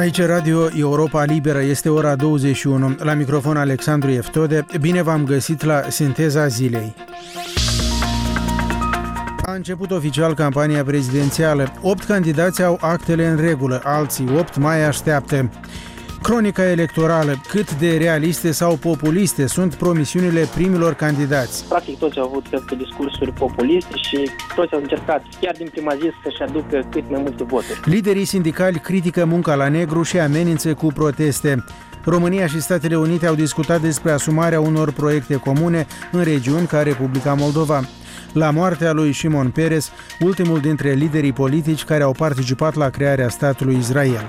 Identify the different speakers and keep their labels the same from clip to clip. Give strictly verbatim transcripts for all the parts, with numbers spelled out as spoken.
Speaker 1: Aici Radio Europa Liberă, este ora douăzeci și unu. La microfon Alexandru Eftode. Bine v-am găsit la Sinteza Zilei. A început oficial campania prezidențială. Opt candidați au actele în regulă, alții opt mai așteaptă. Cronica electorală. Cât de realiste sau populiste sunt promisiunile primilor candidați?
Speaker 2: Practic toți au avut, cred că, discursuri populiste și toți au încercat, chiar din prima zi, să-și aducă cât mai multe voturi.
Speaker 1: Liderii sindicali critică munca la negru și amenință cu proteste. România și Statele Unite au discutat despre asumarea unor proiecte comune în regiuni ca Republica Moldova. La moartea lui Shimon Peres, ultimul dintre liderii politici care au participat la crearea statului Israel.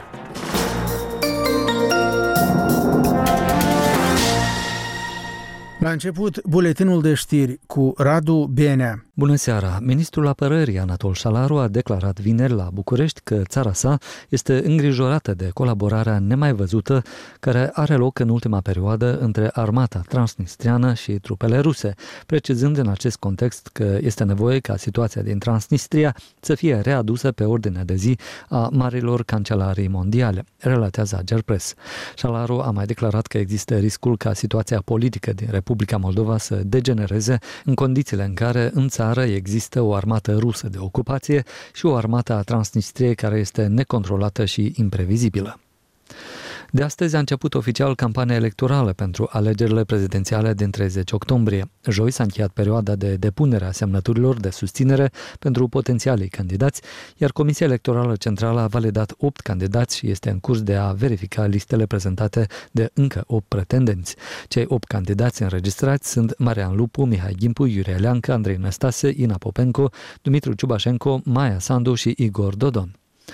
Speaker 1: La început, buletinul de știri cu Radu Benea.
Speaker 3: Bună seara! Ministrul Apărării Anatol Șalaru a declarat vineri la București că țara sa este îngrijorată de colaborarea nemai văzută care are loc în ultima perioadă între armata transnistriană și trupele ruse, precizând în acest context că este nevoie ca situația din Transnistria să fie readusă pe ordinea de zi a marilor cancelarii mondiale, relatează Agerpres. Șalaru a mai declarat că există riscul ca situația politică din Republica Moldova să degenereze în condițiile în care în țară există o armată rusă de ocupație și o armată a Transnistriei care este necontrolată și imprevizibilă. De astăzi a început oficial campania electorală pentru alegerile prezidențiale din treizeci octombrie. Joi s-a încheiat perioada de depunere a semnăturilor de susținere pentru potențialii candidați, iar Comisia Electorală Centrală a validat opt candidați și este în curs de a verifica listele prezentate de încă opt pretendenți. Cei opt candidați înregistrați sunt Marian Lupu, Mihai Gimpu, Iurie Leancă, Andrei Năstase, Ina Popenco, Dumitru Ciubașenko, Maia Sandu și Igor Dodon.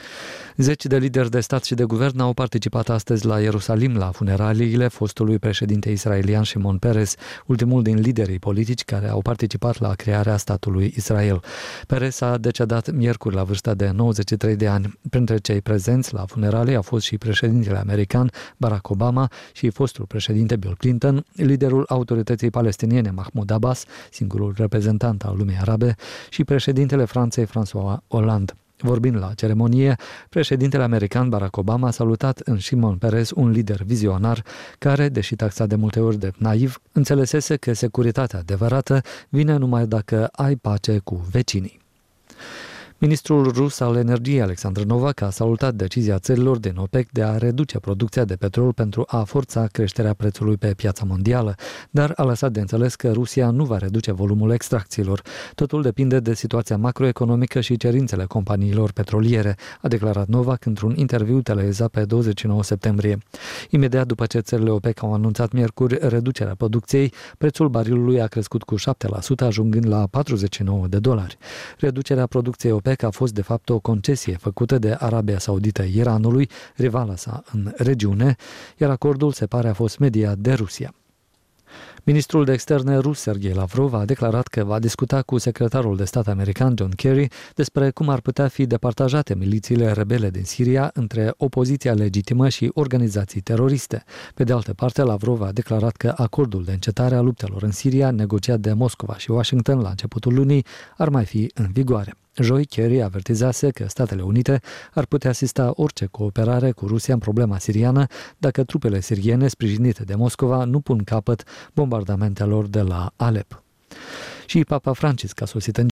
Speaker 3: Zeci de lideri de stat și de guvern au participat astăzi la Ierusalim la funeraliile fostului președinte israelian Shimon Peres, ultimul din liderii politici care au participat la crearea statului Israel. Peres a decedat miercuri la vârsta de nouăzeci și trei de ani. Printre cei prezenți la funeralii a fost și președintele american Barack Obama și fostul președinte Bill Clinton, liderul autorității palestiniene Mahmoud Abbas, singurul reprezentant al lumii arabe, și președintele Franței François Hollande. Vorbind la ceremonie, președintele american Barack Obama a salutat în Shimon Peres un lider vizionar care, deși taxat de multe ori de naiv, înțelesese că securitatea adevărată vine numai dacă ai pace cu vecinii. Ministrul rus al energiei, Alexandru Novak, a salutat decizia țărilor din OPEC de a reduce producția de petrol pentru a forța creșterea prețului pe piața mondială, dar a lăsat de înțeles că Rusia nu va reduce volumul extracțiilor. Totul depinde de situația macroeconomică și cerințele companiilor petroliere, a declarat Novak într-un interviu televizat pe douăzeci și nouă septembrie. Imediat după ce țările OPEC au anunțat miercuri reducerea producției, prețul barilului a crescut cu șapte la sută, ajungând la patruzeci și nouă de dolari. Reducerea producției OPEC a fost de fapt o concesie făcută de Arabia Saudită Iranului, rivala sa în regiune, iar acordul se pare a fost mediat de Rusia. Ministrul de externe rus Sergei Lavrov a declarat că va discuta cu secretarul de stat american John Kerry despre cum ar putea fi departajate milițiile rebele din Siria între opoziția legitimă și organizații teroriste. Pe de altă parte, Lavrov a declarat că acordul de încetare a luptelor în Siria, negociat de Moscova și Washington la începutul lunii, ar mai fi în vigoare. Joi, Kerry avertizase că Statele Unite ar putea asista orice cooperare cu Rusia în problema siriană dacă trupele siriene sprijinite de Moscova nu pun capăt bombardamentelor de la Alep. Și Papa Francisc a sosit în